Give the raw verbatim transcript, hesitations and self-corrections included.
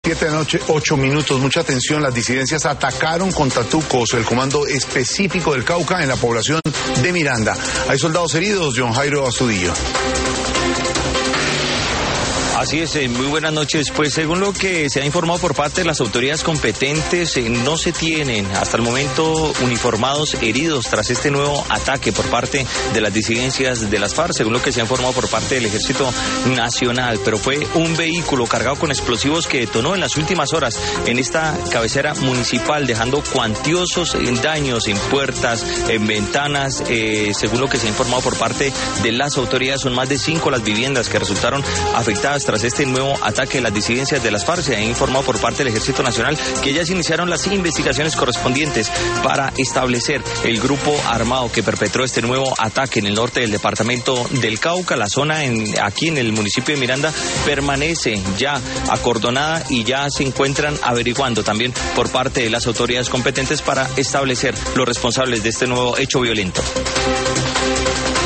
Siete de la noche, ocho minutos, mucha atención. Las disidencias atacaron con tatucos el comando específico del Cauca en la población de Miranda. Hay soldados heridos, John Jairo Astudillo. Así es, eh, muy buenas noches. Pues según lo que se ha informado por parte de las autoridades competentes, eh, no se tienen hasta el momento uniformados heridos tras este nuevo ataque por parte de las disidencias de las FARC, según lo que se ha informado por parte del Ejército Nacional. Pero fue un vehículo cargado con explosivos que detonó en las últimas horas en esta cabecera municipal, dejando cuantiosos daños en puertas, en ventanas. Eh, según lo que se ha informado por parte de las autoridades, son más de cinco las viviendas que resultaron afectadas tras este nuevo ataque de las disidencias de las FARC. Se ha informado por parte del Ejército Nacional que ya se iniciaron las investigaciones correspondientes para establecer el grupo armado que perpetró este nuevo ataque en el norte del departamento del Cauca. La zona en, aquí en el municipio de Miranda permanece ya acordonada y ya se encuentran averiguando también por parte de las autoridades competentes para establecer los responsables de este nuevo hecho violento.